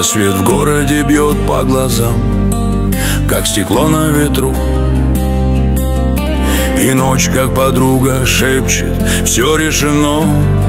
Рассвет в городе бьет по глазам, как стекло на ветру. И ночь, как подруга, шепчет: все решено.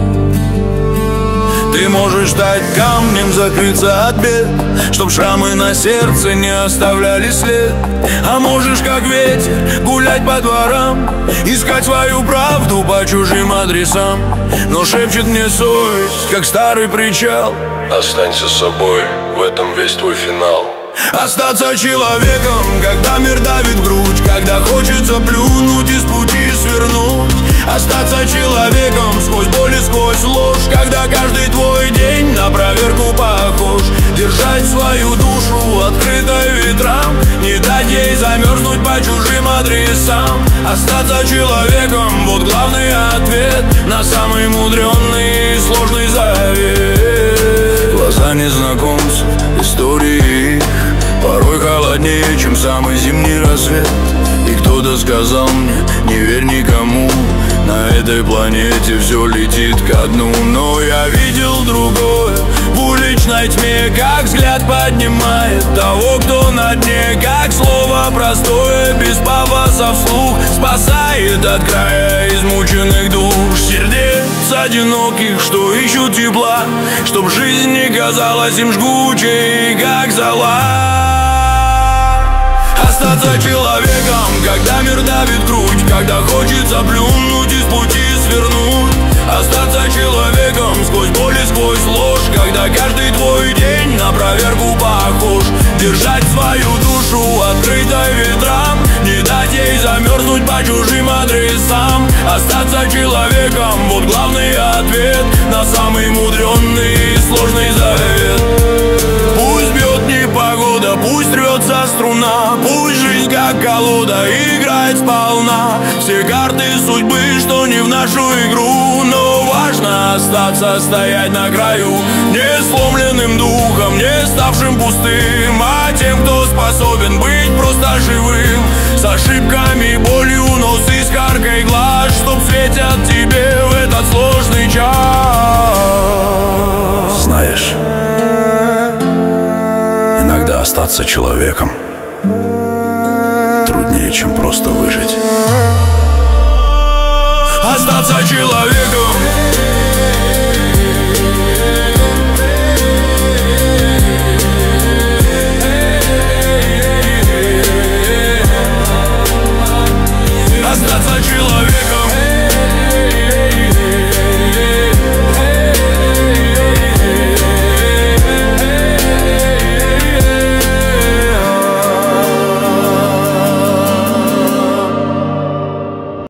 Ты можешь стать камнем, закрыться от бед, чтоб шрамы на сердце не оставляли след. А можешь, как ветер, гулять по дворам, искать свою правду по чужим адресам. Но шепчет мне совесть, как старый причал: останься собой, в этом весь твой финал. Остаться человеком, когда мир давит в грудь, когда хочется плюнуть и с пути свернуть. Остаться человеком сквозь боль и сквозь ложь, когда каждый твой день на проверку похож. Держать свою душу открытой ветрам, не дать ей замерзнуть по чужим адресам. Остаться человеком — вот главный ответ на самый мудренный и сложный завет. Глаза незнакомцев, истории порой холоднее, чем самый зимний рассвет. И кто-то сказал мне: не верь никому, на этой планете все летит ко дну. Но я видел другое в уличной тьме, как взгляд поднимает того, кто на дне, как слово простое, без пафоса вслух, спасает от края измученных душ. Сердец одиноких, что ищут тепла, чтоб жизнь не казалась им жгучей, как зола. Остаться человеком, когда мир давит в грудь, когда хочется плюнуть и с пути свернуть. Остаться человеком сквозь боль и сквозь ложь, когда каждый твой день на проверку похож. Держать свою душу открытой ветрам, не дать ей замерзнуть по чужим адресам. Остаться человеком — вот главный ответ на самый мудренный и сложный завет. Пусть бьет непогода, пусть рвется струна, пусть жизнь как колода играет сполна. Все карты судьбы, что не в нашу игру, но важно остаться, стоять на краю, не сломленным духом, не ставшим пустым, а тем, кто способен быть просто живым. С ошибками, болью, но с искоркой глаз, чтоб светят тебе в этот сложный час. Знаешь, иногда остаться человеком труднее, чем просто выжить. Остаться человеком